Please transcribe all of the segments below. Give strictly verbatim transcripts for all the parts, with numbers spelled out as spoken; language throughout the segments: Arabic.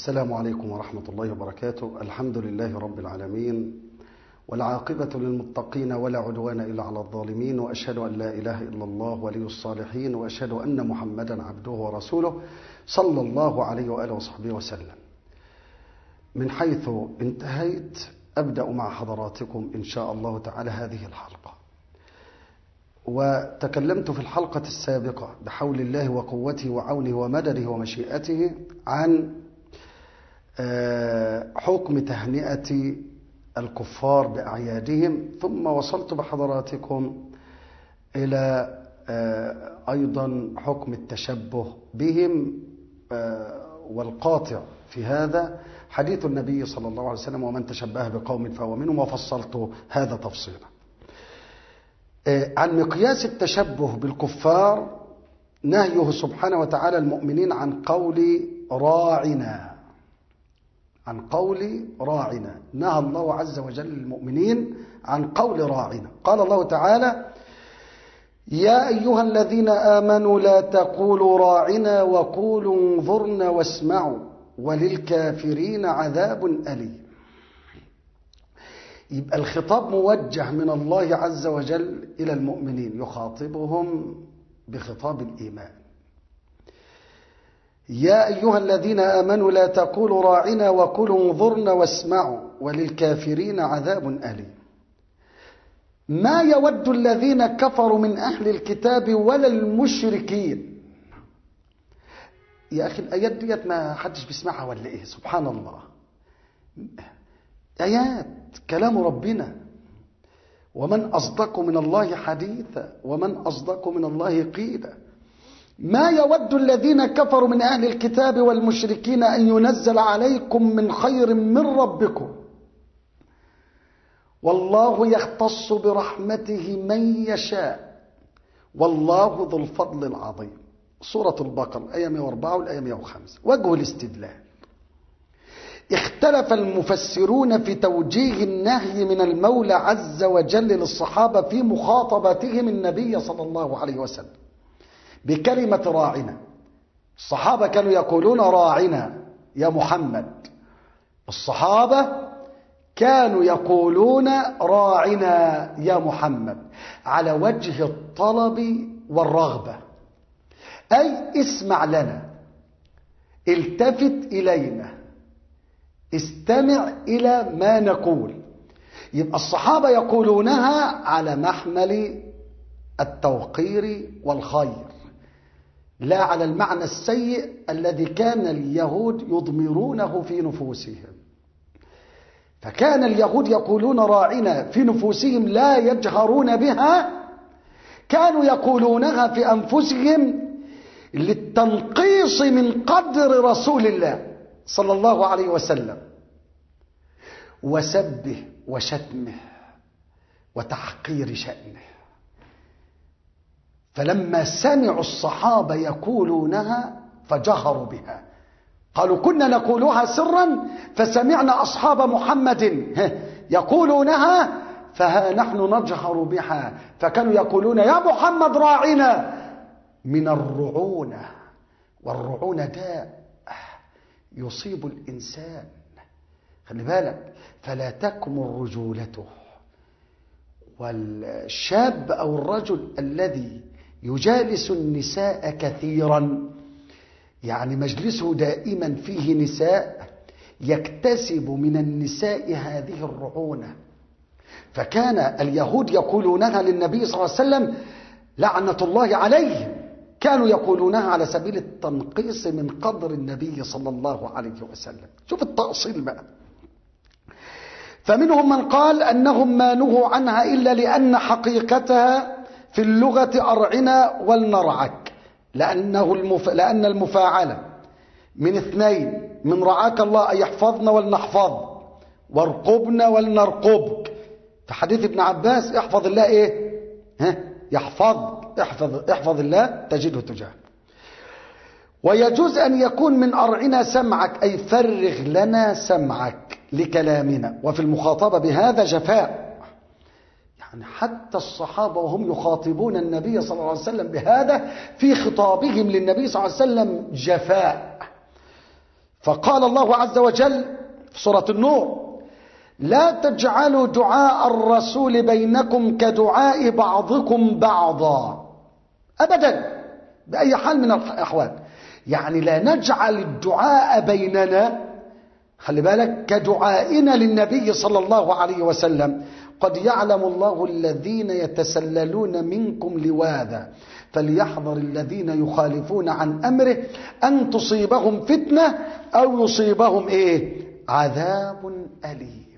السلام عليكم ورحمة الله وبركاته. الحمد لله رب العالمين، والعاقبة للمتقين ولا عدوان إلا على الظالمين، وأشهد أن لا إله إلا الله ولي الصالحين، وأشهد أن محمدا عبده ورسوله صلى الله عليه وآله وصحبه وسلم. من حيث انتهيت أبدأ مع حضراتكم إن شاء الله تعالى هذه الحلقة. وتكلمت في الحلقة السابقة بحول الله وقوته وعونه ومدده ومشيئته عن حكم تهنئة الكفار بأعيادهم، ثم وصلت بحضراتكم إلى أيضا حكم التشبه بهم، والقاطع في هذا حديث النبي صلى الله عليه وسلم: ومن تشبه بقوم فهو منهم، وفصلت هذا تفصيلا. عن مقياس التشبه بالكفار نهيه سبحانه وتعالى المؤمنين عن قول راعنا، عن قول راعنا. نهى الله عز وجل المؤمنين عن قول راعنا. قال الله تعالى: يا أيها الذين آمنوا لا تقولوا راعنا وقولوا انظرنا واسمعوا وللكافرين عذاب أليم. يبقى الخطاب موجه من الله عز وجل إلى المؤمنين، يخاطبهم بخطاب الإيمان. يا أيها الذين آمنوا لا تقولوا راعنا وقولوا انظرنا واسمعوا وللكافرين عذاب أليم. ما يود الذين كفروا من أهل الكتاب ولا المشركين. يا أخي الآيات ديت ما حدش بيسمعها ولا إيه؟ سبحان الله، آيات كلام ربنا. ومن أصدق من الله حديثا ومن أصدق من الله قيلا. ما يود الذين كفروا من أهل الكتاب والمشركين أن ينزل عليكم من خير من ربكم والله يختص برحمته من يشاء والله ذو الفضل العظيم. سورة البقرة الآية مئة وأربعة والآية مئة وخمسة. وجه الاستدلال: اختلف المفسرون في توجيه النهي من المولى عز وجل للصحابة في مخاطبتهم النبي صلى الله عليه وسلم بكلمة راعنا. الصحابة كانوا يقولون راعنا يا محمد، الصحابة كانوا يقولون راعنا يا محمد على وجه الطلب والرغبة، أي اسمع لنا، التفت إلينا، استمع إلى ما نقول. يبقى الصحابة يقولونها على محمل التوقير والخير، لا على المعنى السيء الذي كان اليهود يضمرونه في نفوسهم. فكان اليهود يقولون راعنا في نفوسهم لا يجهرون بها، كانوا يقولونها في أنفسهم للتنقيص من قدر رسول الله صلى الله عليه وسلم وسبه وشتمه وتحقير شأنه. فلما سمعوا الصحابة يقولونها فجهروا بها، قالوا: كنا نقولها سرا فسمعنا أصحاب محمد يقولونها فها نحن نجهر بها. فكانوا يقولون: يا محمد راعنا، من الرعونة، والرعونة داء يصيب الإنسان، خلي بالك، فلا تكمل رجولته. والشاب أو الرجل الذي يجالس النساء كثيرا، يعني مجلسه دائما فيه نساء، يكتسب من النساء هذه الرعونة. فكان اليهود يقولونها للنبي صلى الله عليه وسلم لعنة الله عليهم، كانوا يقولونها على سبيل التنقيص من قدر النبي صلى الله عليه وسلم. شوف التأصيل بقى. فمنهم من قال أنهم ما نهوا عنها إلا لأن حقيقتها في اللغة أرعنا ولنرعك، لأنه المف... لأن المفاعلة من اثنين، من رعاك الله أي يحفظنا ولنحفظ، وارقبنا ولنرقبك. في حديث ابن عباس: احفظ الله ايه؟ ها؟ يحفظ احفظ احفظ الله تجده تجاهك. ويجوز أن يكون من أرعنا سمعك أي فرغ لنا سمعك لكلامنا. وفي المخاطبة بهذا جفاء، يعني حتى الصحابة وهم يخاطبون النبي صلى الله عليه وسلم بهذا في خطابهم للنبي صلى الله عليه وسلم جفاء. فقال الله عز وجل في سورة النور: لا تجعلوا دعاء الرسول بينكم كدعاء بعضكم بعضا أبدا بأي حال من الأحوال. يعني لا نجعل الدعاء بيننا، خلي بالك، كدعائنا للنبي صلى الله عليه وسلم. قد يعلم الله الذين يتسللون منكم لواذا فليحذر الذين يخالفون عن أمره أن تصيبهم فتنة أو يصيبهم إيه؟ عذاب أليم.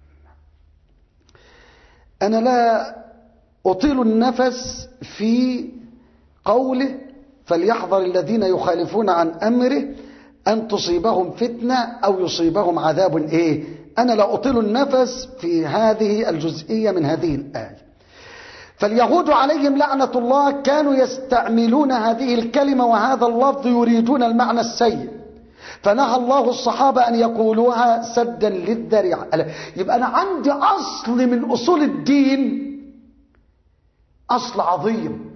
أنا لا أطيل النفس في قوله فليحذر الذين يخالفون عن أمره أن تصيبهم فتنة أو يصيبهم عذاب إيه؟ أنا لا أطيل النفس في هذه الجزئية من هذه الآية. فاليهود عليهم لعنة الله كانوا يستعملون هذه الكلمة وهذا اللفظ يريدون المعنى السيء، فنهى الله الصحابة أن يقولوها سدا للذريعة. يبقى أنا عندي أصل من أصول الدين، أصل عظيم،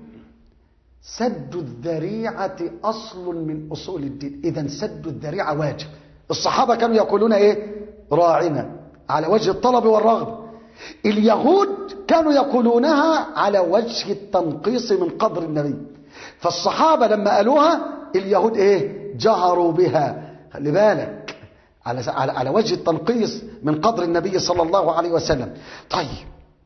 سد الذريعة أصل من أصول الدين. إذن سد الذريعة واجب. الصحابة كانوا يقولون إيه؟ راعنا على وجه الطلب والرغبة. اليهود كانوا يقولونها على وجه التنقيص من قدر النبي. فالصحابة لما قالوها اليهود إيه؟ جهروا بها، خلي بالك، على على وجه التنقيص من قدر النبي صلى الله عليه وسلم. طيب،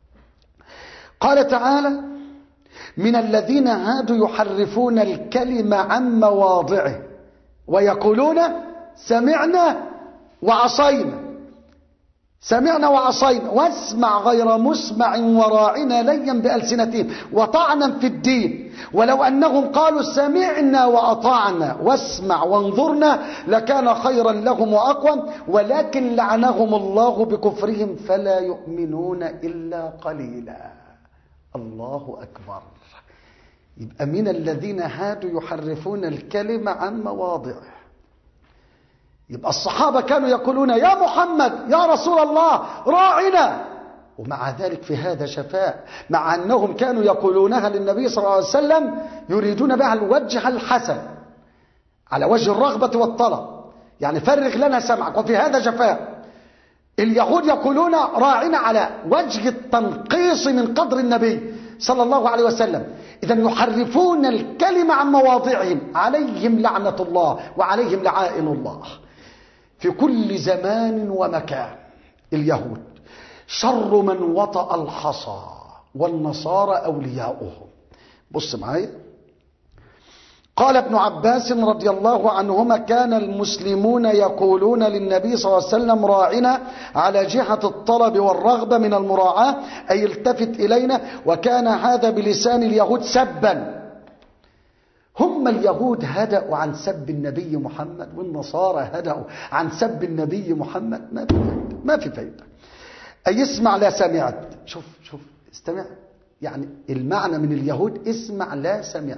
قال تعالى: من الذين هادوا يحرفون الكلمة عن مواضعه ويقولون سمعنا وعصينا سمعنا وعصينا واسمع غير مسمع وراعنا ليا بألسنتهم وطعنا في الدين ولو أنهم قالوا سمعنا وأطعنا واسمع وانظرنا لكان خيرا لهم وأقوم ولكن لعنهم الله بكفرهم فلا يؤمنون إلا قليلا. الله أكبر. يبقى من الذين هادوا يحرفون الكلمة عن مواضعه. يبقى الصحابة كانوا يقولون يا محمد يا رسول الله راعنا، ومع ذلك في هذا شفاء، مع أنهم كانوا يقولونها للنبي صلى الله عليه وسلم يريدون بها الوجه الحسن على وجه الرغبة والطلب، يعني فرغ لنا سمعك، وفي هذا شفاء. اليهود يقولون راعنا على وجه التنقيص من قدر النبي صلى الله عليه وسلم. إذن يحرفون الكلمة عن مواضعهم، عليهم لعنة الله وعليهم لعائن الله في كل زمان ومكان. اليهود شر من وطأ الحصى والنصارى أولياؤهم. بص معايا، قال ابن عباس رضي الله عنهما: كان المسلمون يقولون للنبي صلى الله عليه وسلم راعنا على جهة الطلب والرغبة من المراعاة، أي التفت إلينا، وكان هذا بلسان اليهود سبا. هم اليهود هدأوا عن سب النبي محمد، والنصارى هدأوا عن سب النبي محمد. ما في فايدة، ما في فايدة. أي اسمع لا سمعت. شوف شوف استمع، يعني المعنى من اليهود اسمع لا سمعت.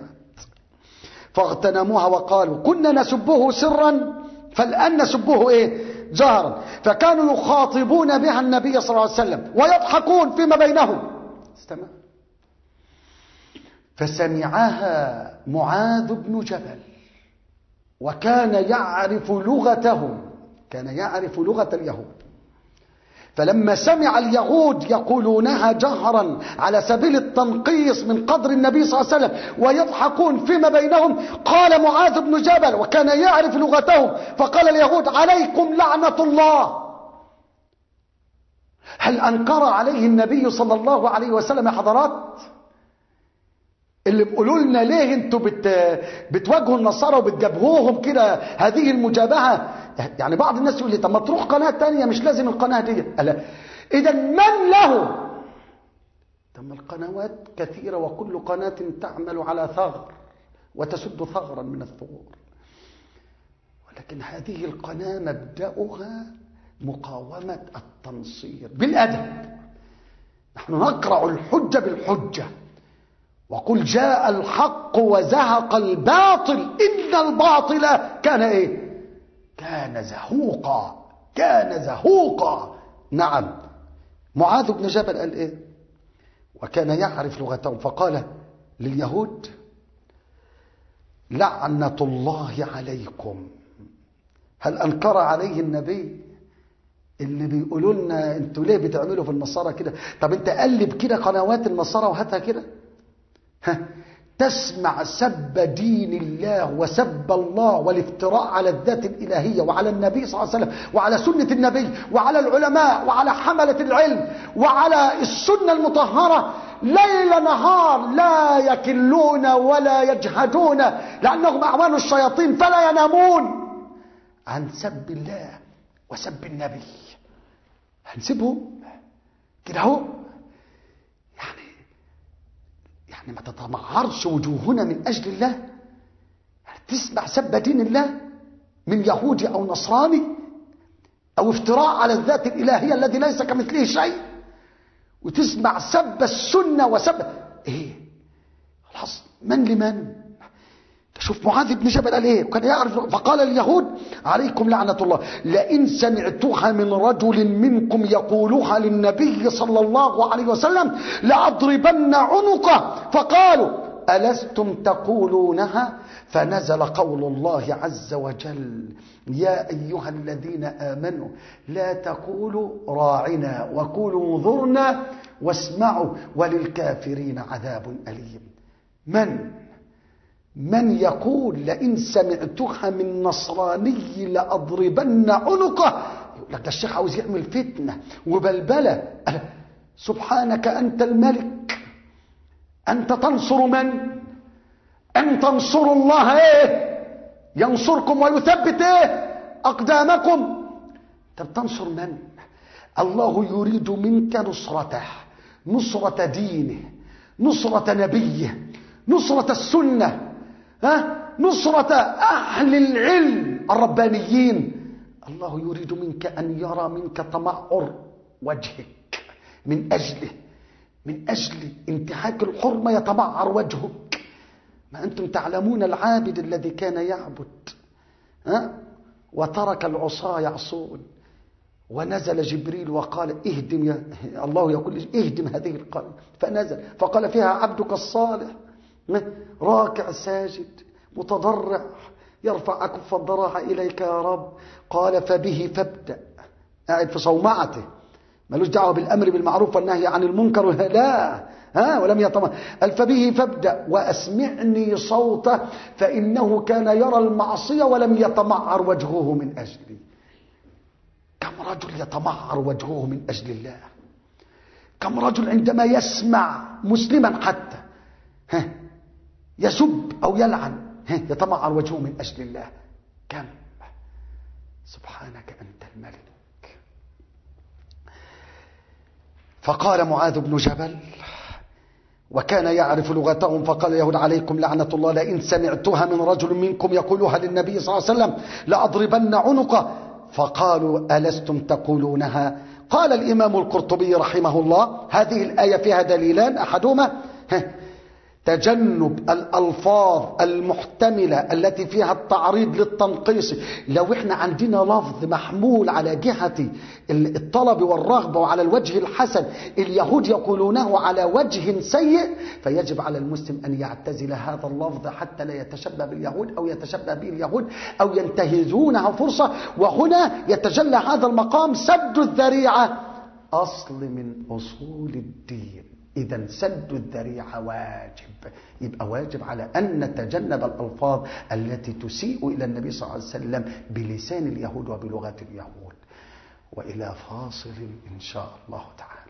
فاغتنموها وقالوا كنا نسبه سرا فالآن نسبه ايه؟ جهرا. فكانوا يخاطبون بها النبي صلى الله عليه وسلم ويضحكون فيما بينهم. استمع. فسمعها معاذ بن جبل وكان يعرف لغتهم، كان يعرف لغة اليهود. فلما سمع اليهود يقولونها جهرا على سبيل التنقيص من قدر النبي صلى الله عليه وسلم ويضحكون فيما بينهم، قال معاذ بن جبل وكان يعرف لغتهم، فقال اليهود عليكم لعنة الله. هل أنكر عليه النبي صلى الله عليه وسلم يا حضرات؟ اللي بيقولوا لنا ليه انتوا بت... بتواجهوا النصارى وبتجابهوهم كده هذه المجابهة؟ يعني بعض الناس يقول لي طب ما تروح قناة تانية، مش لازم القناة دي. إذا من له؟ طب ما القنوات كثيرة وكل قناة تعمل على ثغر وتسد ثغرا من الثغور، ولكن هذه القناة مبدأها مقاومة التنصير بالأدب. نحن نقرأ الحجة بالحجة، وقل جاء الحق وزهق الباطل إن الباطل كان إيه؟ كان زهوقا، كان زهوقا. نعم. معاذ بن جبل قال إيه؟ وكان يعرف لغتهم، فقال لليهود لعنة الله عليكم. هل أنكر عليه النبي اللي بيقولوا لنا انتوا ليه بتعملوا في النصارى كده؟ طب انت قلب كده قنوات النصارى وهاتها كده، ها تسمع سب دين الله وسب الله والافتراء على الذات الإلهية وعلى النبي صلى الله عليه وسلم وعلى سنة النبي وعلى العلماء وعلى حملة العلم وعلى السنة المطهرة ليل نهار، لا يكلون ولا يجهدون لأنهم أعوان الشياطين فلا ينامون عن سب الله وسب النبي. هنسيبه كده اهو؟ يعني يعني ما تتمعرش وجوهنا من أجل الله؟ يعني تسمع سب دين الله من يهودي أو نصراني أو افتراء على الذات الإلهية الذي ليس كمثله شيء، وتسمع سب السنة وسب ايه؟ خلاص من لمن؟ شوف معاذ بن جبل قال ايه؟ وكان يعرف. فقال اليهود عليكم لعنة الله لئن سمعتها من رجل منكم يقولها للنبي صلى الله عليه وسلم لأضربن عنقه. فقالوا ألستم تقولونها؟ فنزل قول الله عز وجل يا أيها الذين آمنوا لا تقولوا راعنا وقولوا انظرنا واسمعوا وللكافرين عذاب أليم. من من يقول لئن سمعتها من نصراني لأضربن عنقه؟ يقول لك ده الشيخ عاوز يعمل فتنة وبلبلة. سبحانك أنت الملك، أنت تنصر من؟ أن تنصروا الله ايه؟ ينصركم ويثبت ايه؟ أقدامكم. طب تنصر من؟ الله يريد منك نصرته، نصرة دينه، نصرة نبيه، نصرة السنة، ها؟ نصرة أهل العلم الربانيين. الله يريد منك أن يرى منك تمعر وجهك من أجله، من أجل انتهاك الحرمة يتمعر وجهك. ما أنتم تعلمون العابد الذي كان يعبد، ها؟ وترك العصاة يعصون، ونزل جبريل وقال اهدم يا الله، يقول اهدم هذه القرية، فنزل فقال فيها عبدك الصالح راكع ساجد متضرع يرفع أكف الضراعة إليك يا رب. قال فبه فابدأ، قاعد في صومعته ملوش دعوة بالأمر بالمعروف والنهي عن المنكر، لا ها ولم يطمع. قال فبه فابدأ وأسمعني صوته فإنه كان يرى المعصية ولم يتمعر وجهه من أجلي. كم رجل يتمعر وجهه من أجل الله؟ كم رجل عندما يسمع مسلما حتى ها يسب أو يلعن ها يتمعر وجهه من أجل الله؟ كم؟ سبحانك أنت الملك. فقال معاذ بن جبل وكان يعرف لغتهم فقال اليهود عليكم لعنة الله لئن سمعتها من رجل منكم يقولها للنبي صلى الله عليه وسلم لأضربن عنقه. فقالوا ألستم تقولونها؟ قال الإمام القرطبي رحمه الله هذه الآية فيها دليلان، أحدهما تجنب الألفاظ المحتملة التي فيها التعريض للتنقيص. لو احنا عندنا لفظ محمول على جهة الطلب والرغبة وعلى الوجه الحسن، اليهود يقولونه على وجه سيء، فيجب على المسلم أن يعتزل هذا اللفظ حتى لا يتشبه باليهود أو يتشبه به اليهود أو ينتهزونها فرصة. وهنا يتجلى هذا المقام سد الذريعة، أصل من أصول الدين. إذا سد الذريعة واجب، يبقى واجب على أن نتجنب الألفاظ التي تسيء إلى النبي صلى الله عليه وسلم بلسان اليهود وبلغة اليهود. وإلى فاصل إن شاء الله تعالى.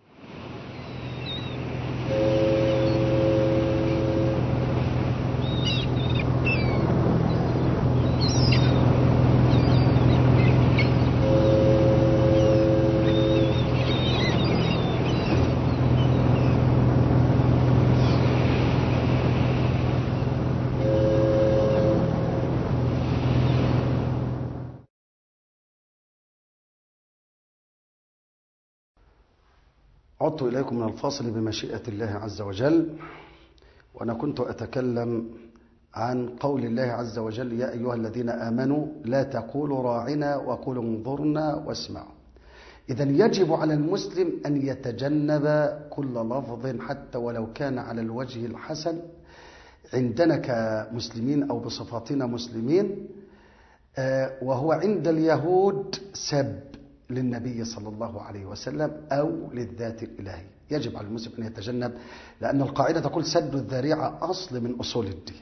عدت إليكم من الفاصل بمشيئة الله عز وجل، وأنا كنت أتكلم عن قول الله عز وجل يا أيها الذين آمنوا لا تقولوا راعنا وقولوا انظرنا واسمعوا. إذن يجب على المسلم أن يتجنب كل لفظ حتى ولو كان على الوجه الحسن عندنا كمسلمين أو بصفاتنا مسلمين وهو عند اليهود سب للنبي صلى الله عليه وسلم أو للذات الإلهية، يجب على المسلم أن يتجنب، لأن القاعدة تقول سد الذريعة أصل من أصول الدين.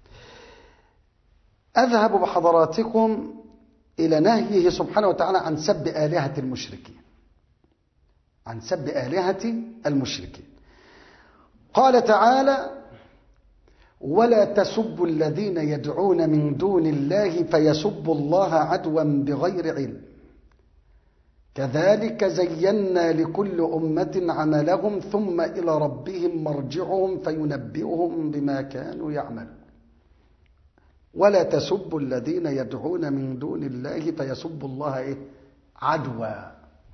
أذهب بحضراتكم إلى نهيه سبحانه وتعالى عن سب آلهة المشركين، عن سب آلهة المشركين. قال تعالى: ولا تسبوا الذين يدعون من دون الله فيسبوا الله عدوا بغير علم كذلك زينا لكل أمة عملهم ثم إلى ربهم مرجعهم فينبئهم بما كانوا يعملون. ولا تسبوا الذين يدعون من دون الله فيسبوا الله إيه؟ عدوا.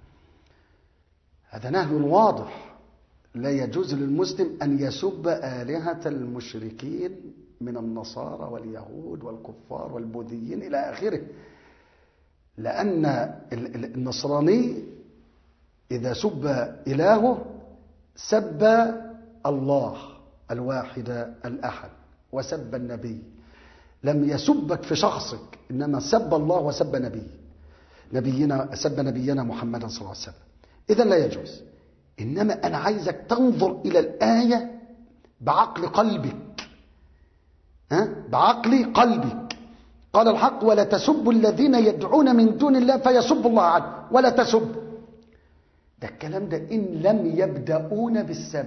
هذا نهي واضح، لا يجوز للمسلم أن يسب آلهة المشركين من النصارى واليهود والكفار والبوذيين إلى آخره، لأن النصراني إذا سب إلهه سب الله الواحد الأحد وسب النبي، لم يسبك في شخصك، إنما سب الله وسب نبي نبينا سب نبينا محمد صلى الله عليه وسلم. إذن لا يجوز. إنما أنا عايزك تنظر إلى الآية بعقل قلبك، ها؟ بعقل قلبك. قال الحق: ولا تسبوا الذين يدعون من دون الله فيسبوا الله عدوا. ولا تسب، ده الكلام ده إن لم يبدأون بالسب.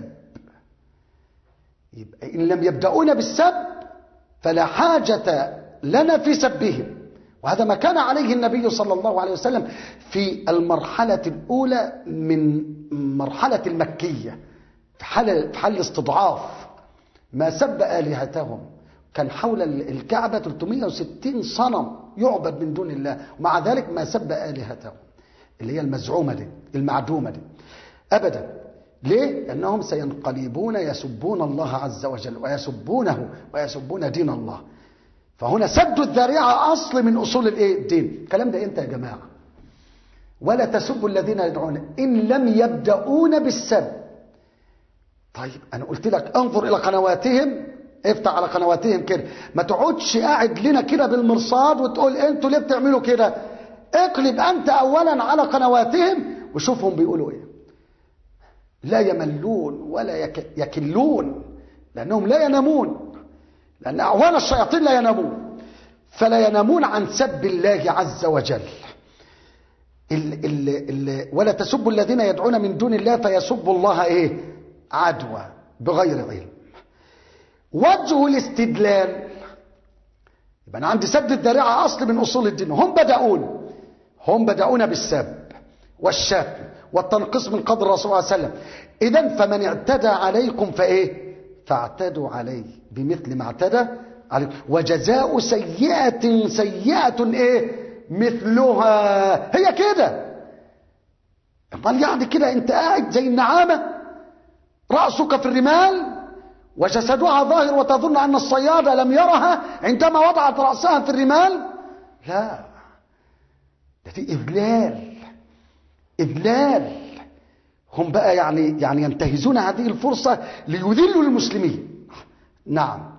يبقى إن لم يبدأون بالسب فلا حاجة لنا في سبهم، وهذا ما كان عليه النبي صلى الله عليه وسلم في المرحلة الأولى من مرحلة المكية، في حال, في حال الاستضعاف ما سب آلهتهم. كان حول الكعبة ثلاثمائة وستين صنم يعبد من دون الله، ومع ذلك ما سب آلهتهم اللي هي المزعومة دي المعدومة دي أبدا. ليه؟ لأنهم سينقلبون يسبون الله عز وجل ويسبونه ويسبون دين الله. فهنا سد الذريعة أصل من أصول الدين. الكلام ده إمتى يا جماعة؟ ولا تسبوا الذين يدعون إن لم يبدأون بالسب. طيب أنا قلت لك انظر إلى قنواتهم، افتح على قنواتهم كده، ما تقعدش قاعد لنا كده بالمرصاد وتقول انتوا ليه بتعملوا كده. اقلب أنت أولا على قنواتهم وشوفهم بيقولوا إيه. لا يملون ولا يكلون، لأنهم لا ينامون، لأن أعوان الشياطين لا ينامون، فلا ينامون عن سب الله عز وجل. ال ال ال ولا تسبوا الذين يدعون من دون الله فيسبوا الله إيه؟ عدوى بغير علم. وجه الاستدلال، يبقى أنا عندي سد الذريعة أصل من أصول الدين. هم بدأون هم بدأون بالسب والشتم والتنقيص من قدر الرسول صلى الله عليه وسلم. إذن فمن اعتدى عليكم فإيه؟ فاعتدوا عليه بمثل ما اعتدى عليكم، وجزاء سيئة سيئة إيه؟ مثلها. هي كده. امال يعني كده انت قاعد زي النعامة رأسك في الرمال وجسدها ظاهر وتظن أن الصيادة لم يرها عندما وضعت رأسها في الرمال؟ لا، ده في إذلال إذلال. هم بقى يعني يعني ينتهزون هذه الفرصة ليذلوا المسلمين. نعم.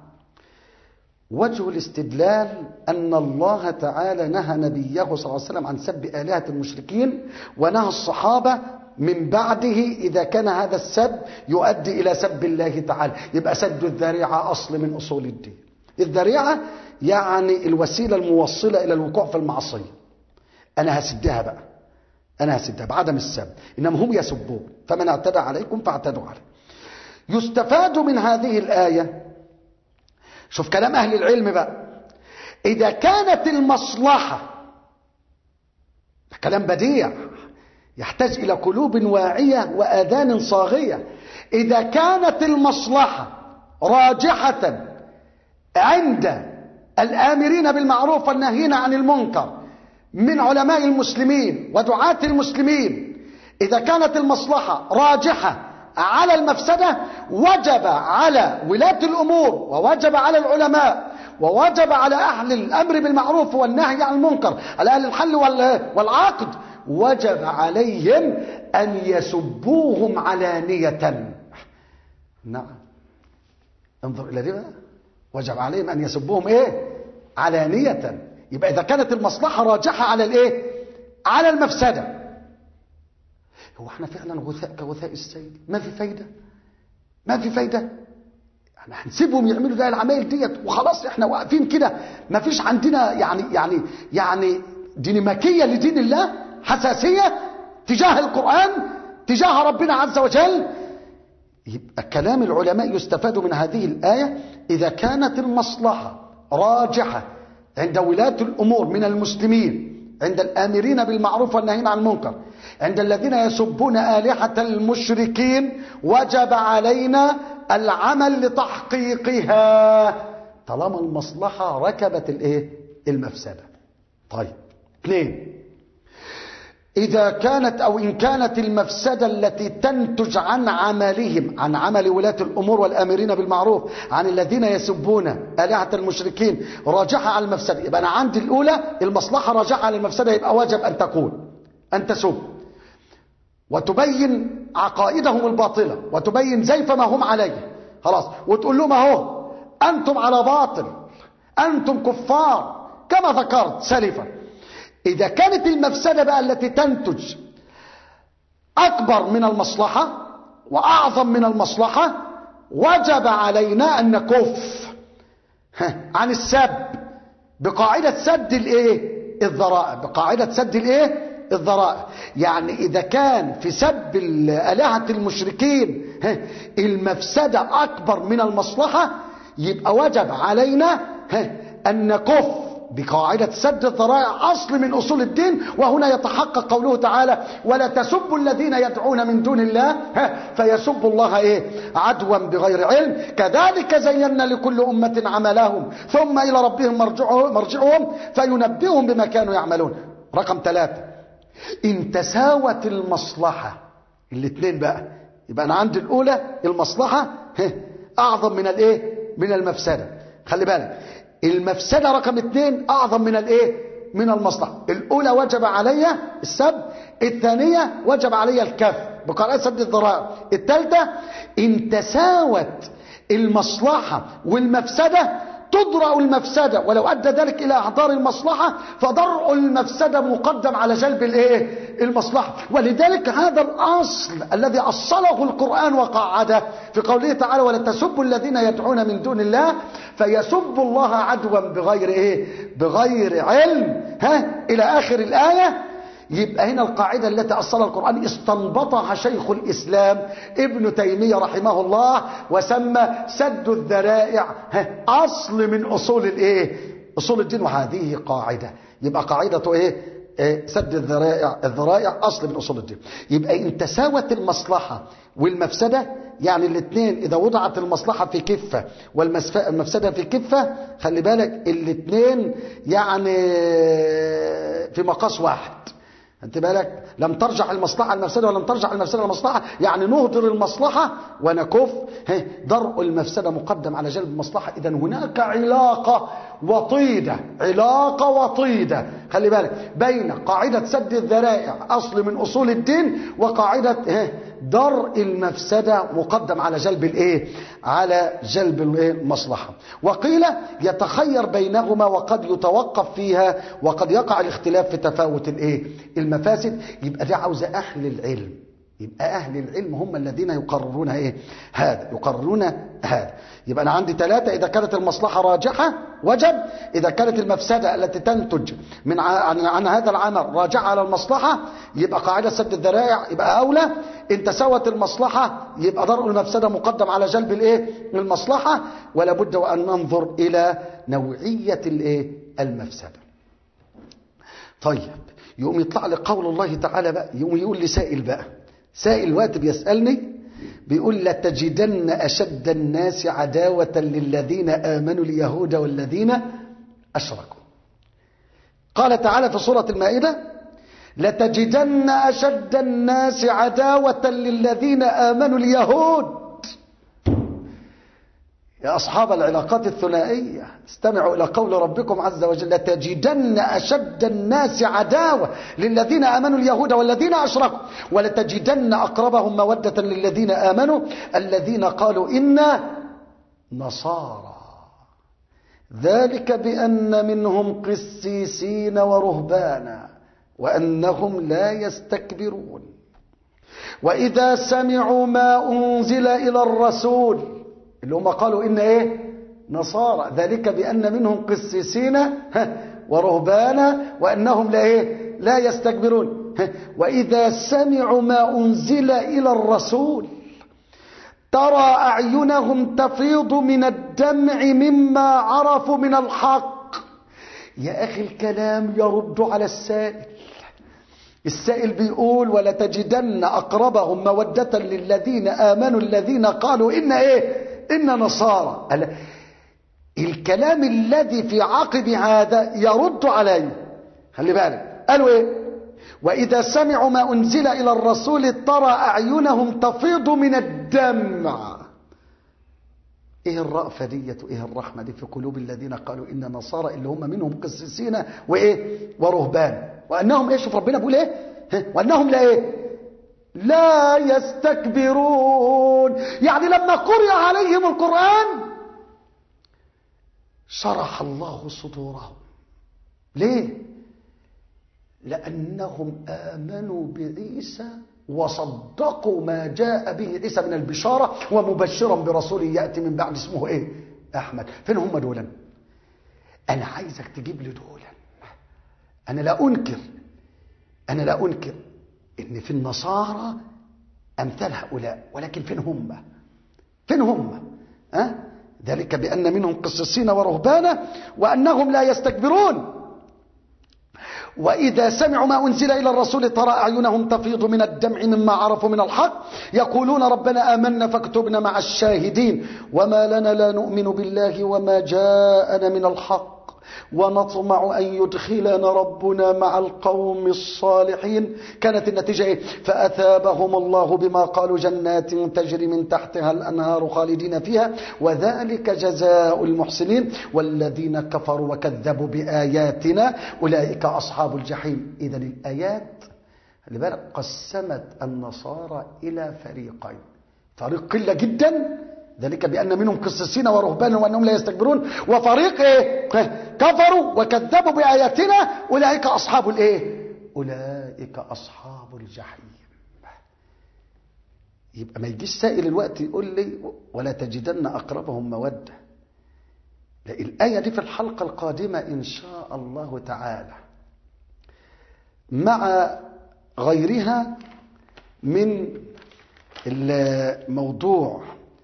وجه الاستدلال أن الله تعالى نهى نبيه صلى الله عليه وسلم عن سب آلهة المشركين، ونهى الصحابة من بعده إذا كان هذا السب يؤدي إلى سب الله تعالى. يبقى سد الذريعة أصل من أصول الدين. الذريعة يعني الوسيلة الموصلة إلى الوقوع في المعصية. أنا هسدها بقى أنا هسدها بعدم السب، إنما هم يسبون. فمن اعتدى عليكم فاعتدوا عليه. يستفاد من هذه الآية، شوف كلام أهل العلم بقى، إذا كانت المصلحة، كلام بديع يحتاج إلى قلوب واعية وآذان صاغية، إذا كانت المصلحة راجحة عند الآمرين بالمعروف والناهين عن المنكر من علماء المسلمين ودعاة المسلمين، إذا كانت المصلحة راجحة على المفسدة، وجب على ولاة الأمور ووجب على العلماء ووجب على أهل الأمر بالمعروف والنهي عن المنكر، على أهل الحل والعقد، وجب عليهم أن يسبوهم علانية. نعم، انظر إلى دي بقى. وجب عليهم أن يسبوهم إيه؟ علانية. يبقى إذا كانت المصلحة راجحة على الإيه؟ على المفسدة. هو احنا فعلا غثاء كغثاء السيل، ما في فايدة، ما في فايدة. احنا هنسيبهم يعملوا ده العمايل ديت وخلاص احنا واقفين كده، ما فيش عندنا يعني يعني يعني ديناميكية لدين الله، حساسية تجاه القرآن، تجاه ربنا عز وجل. يبقى كلام العلماء يستفاد من هذه الآية: إذا كانت المصلحة راجحة عند ولاة الأمور من المسلمين، عند الآمرين بالمعروف والناهين عن المنكر، عند الذين يسبون آلهة المشركين، وجب علينا العمل لتحقيقها طالما المصلحة ركبت الايه؟ المفسدة. طيب، اثنين، إذا كانت أو إن كانت المفسدة التي تنتج عن عملهم، عن عمل ولاة الأمور والآمرين بالمعروف، عن الذين يسبون آلهة المشركين، راجحة على المفسدة، يبقى أنا عندي الأولى المصلحة راجحة على المفسدة، يبقى واجب أن تكون أن تسب وتبين عقائدهم الباطلة وتبين زيف ما هم عليه، خلاص، وتقول لهم اهو أنتم على باطل، أنتم كفار كما ذكرت سلفا. إذا كانت المفسدة بقى التي تنتج أكبر من المصلحة وأعظم من المصلحة، وجب علينا أن نكف عن السب بقاعدة سد الإيه؟ الذرائع، بقاعدة سد الإيه؟ الذرائع. يعني إذا كان في سب آلهة المشركين المفسدة أكبر من المصلحة، يبقى وجب علينا أن نكف بقاعدة سد الذرائع، أصل من أصول الدين. وهنا يتحقق قوله تعالى: ولا تسبوا الذين يدعون من دون الله فيسبوا الله إيه؟ عدوا بغير علم، كذلك زينا لكل أمة عملهم ثم إلى ربهم مرجعهم فينبئهم بما كانوا يعملون. رقم ثلاثة، إن تساوت المصلحة، الاثنين بقى، يبقى أنا عندي الأولى المصلحة أعظم من الإيه؟ من المفسدة. خلي بالك، المفسدة رقم اثنين أعظم من الإيه؟ من المصلحة. الأولى وجب علي السب، الثانية وجب علي الكف بقاعدة سد الذرائع. الثالثة، إن تساوت المصلحة والمفسدة تدرأ المفسدة، ولو أدى ذلك إلى إحضار المصلحة فدرء المفسدة مقدم على جلب الإيه؟ المصلحة. ولذلك هذا الأصل الذي أصله القرآن وقعده في قوله تعالى: ولا تسبوا الذين يدعون من دون الله فيسبوا الله عدوا بغير إيه؟ بغير علم، ها؟ إلى آخر الآية. يبقى هنا القاعدة التي أصلها القرآن استنبطها شيخ الإسلام ابن تيمية رحمه الله، وسمى سد الذرائع أصل من أصول الإيه؟ أصول الدين. وهذه قاعدة، يبقى قاعدة إيه؟ إيه؟ سد الذرائع، الذرائع أصل من أصول الدين. يبقى إن تساوت المصلحة والمفسدة، يعني الاثنين إذا وضعت المصلحة في كفة والمفسدة في كفة، خلي بالك الاثنين يعني في مقاس واحد. انت بالك، لم ترجع المصلحة المفسدة ولم ترجع المفسدة المصلحة، يعني نهدر المصلحة ونكف درء المفسدة مقدم على جلب المصلحة. إذن هناك علاقة وطيدة، علاقة وطيدة، خلي بالك، بين قاعدة سد الذرائع أصل من أصول الدين وقاعدة درء المفسدة مقدم على جلب الايه؟ على جلب المصلحة. وقيل يتخير بينهما وقد يتوقف فيها، وقد يقع الاختلاف في تفاوت الايه؟ المفاسد. يبقى دي عاوزة أهل العلم، يبقى أهل العلم هم الذين يقررون ايه؟ هذا، يقررون هذا. يبقى أنا عندي ثلاثة: إذا كانت المصلحة راجحة وجب، إذا كانت المفسدة التي تنتج من عن, عن هذا العمل راجعة على المصلحة يبقى قاعدة سد الذرائع يبقى أولى. إن تساوت المصلحة يبقى درء المفسدة مقدم على جلب الايه؟ المصلحة. ولا بد وأن ننظر إلى نوعية الايه؟ المفسدة. طيب، يقوم يطلع لي قول الله تعالى بقى، يقوم يقول لي سائل بقى، سائل وقت بيسألني بيقول: لتجدن أشد الناس عداوة للذين آمنوا اليهود والذين أشركوا. قال تعالى في سورة المائدة: لتجدن أشد الناس عداوة للذين آمنوا اليهود. يا أصحاب العلاقات الثنائية، استمعوا إلى قول ربكم عز وجل: لتجدن أشد الناس عداوة للذين آمنوا اليهود والذين أشركوا ولتجدن أقربهم مودة للذين آمنوا الذين قالوا إنا نصارى ذلك بأن منهم قسيسين ورهبانا وأنهم لا يستكبرون وإذا سمعوا ما أنزل إلى الرسول اللي هم قالوا إن إيه نصارى، ذلك بأن منهم قسيسين ورهبانا وأنهم لا إيه لا يستكبرون. وإذا سمعوا ما أنزل إلى الرسول ترى أعينهم تفيض من الدمع مما عرفوا من الحق. يا أخي الكلام يرد على السائل. السائل بيقول ولتجدن أقربهم مودة للذين آمنوا الذين قالوا إن إيه إن نصارى. الكلام الذي في عقب هذا يرد عليه. خلي بالك قالوا إيه وإذا سمعوا ما أنزل إلى الرسول ترى أعينهم تفيض من الدمع. إيه الرأفة ديت وإيه الرحمة دي في قلوب الذين قالوا إن نصارى اللي هم منهم قسيسين وإيه ورهبان وأنهم إيه شوف ربنا بيقول إيه وأنهم لا إيه لا يستكبرون. يعني لما قرئ عليهم القرآن شرح الله صدورهم. ليه؟ لأنهم آمنوا بعيسى وصدقوا ما جاء به عيسى من البشارة ومبشرا برسول يأتي من بعد اسمه إيه أحمد. فين هم دولا؟ أنا عايزك تجيب لي دولا. أنا لا أنكر أنا لا أنكر إن في النصارى أمثال هؤلاء، ولكن فين هم فين هم أه؟ ذلك بأن منهم قسيسين ورهبانا وأنهم لا يستكبرون. وإذا سمعوا ما أنزل إلى الرسول ترى أعينهم تفيض من الدمع مما عرفوا من الحق يقولون ربنا آمنا فاكتبنا مع الشاهدين وما لنا لا نؤمن بالله وما جاءنا من الحق ونطمع أن يدخلنا ربنا مع القوم الصالحين. كانت النتيجة إيه؟ فأثابهم الله بما قالوا جنات تجري من تحتها الأنهار خالدين فيها وذلك جزاء المحسنين والذين كفروا وكذبوا بآياتنا أولئك أصحاب الجحيم. إذن الآيات اللي بالك قسمت النصارى إلى فريقين، فريق قلة جدا ذلك بأن منهم قسيسين ورهبانا وأنهم لا يستكبرون، وفريق إيه؟ كفروا وكذبوا بآياتنا أولئك أصحاب الإيه؟ أولئك أصحاب الجحيم. يبقى ما يجيش سائل الوقت يقول لي ولا تجدن أقربهم مودة. لا، الآية دي في الحلقة القادمة إن شاء الله تعالى مع غيرها من الموضوع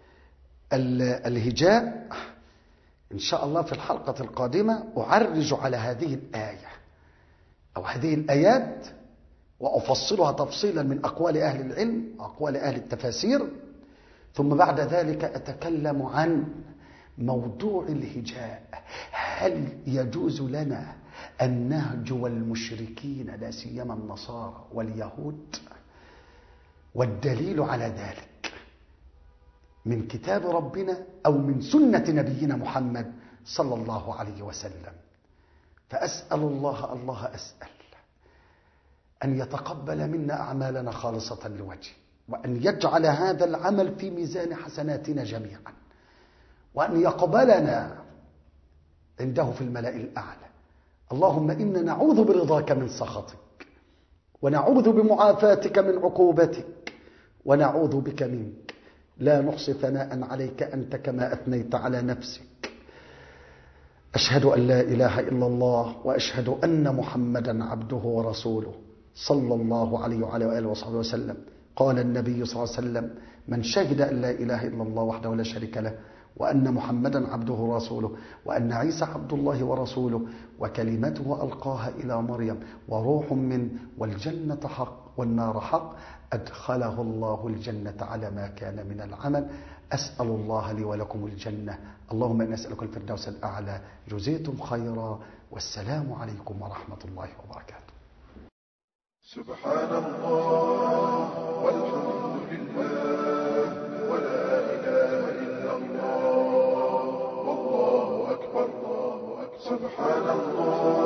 الهجاء إن شاء الله. في الحلقة القادمة أعرج على هذه الآية أو هذه الآيات وأفصلها تفصيلا من أقوال أهل العلم وأقوال أهل التفاسير، ثم بعد ذلك أتكلم عن موضوع الهجاء. هل يجوز لنا أن نهجو المشركين لا سيما النصارى واليهود؟ والدليل على ذلك من كتاب ربنا أو من سنة نبينا محمد صلى الله عليه وسلم. فأسأل الله الله أسأل أن يتقبل منا أعمالنا خالصة لوجهه، وأن يجعل هذا العمل في ميزان حسناتنا جميعا، وأن يقبلنا عنده في الملأ الأعلى. اللهم إنا نعوذ برضاك من سخطك، ونعوذ بمعافاتك من عقوبتك، ونعوذ بك منك لا نحصي ثناء عليك أنت كما أثنيت على نفسك. أشهد أن لا إله إلا الله وأشهد أن محمدا عبده ورسوله صلى الله عليه وعلى آله وصحبه وسلم. قال النبي صلى الله عليه وسلم: من شهد أن لا إله إلا الله وحده لا شريك له وأن محمدا عبده ورسوله وأن عيسى عبد الله ورسوله وكلمته ألقاها إلى مريم وروح منه والجنة حق والنار حق، أدخله الله الجنة على ما كان من العمل. أسأل الله لي ولكم الجنة. اللهم إني أسألك الفردوس الأعلى. جزيتم خيرا، والسلام عليكم ورحمة الله وبركاته. سبحان الله والحمد لله ولا إله إلا الله والله أكبر. سبحان الله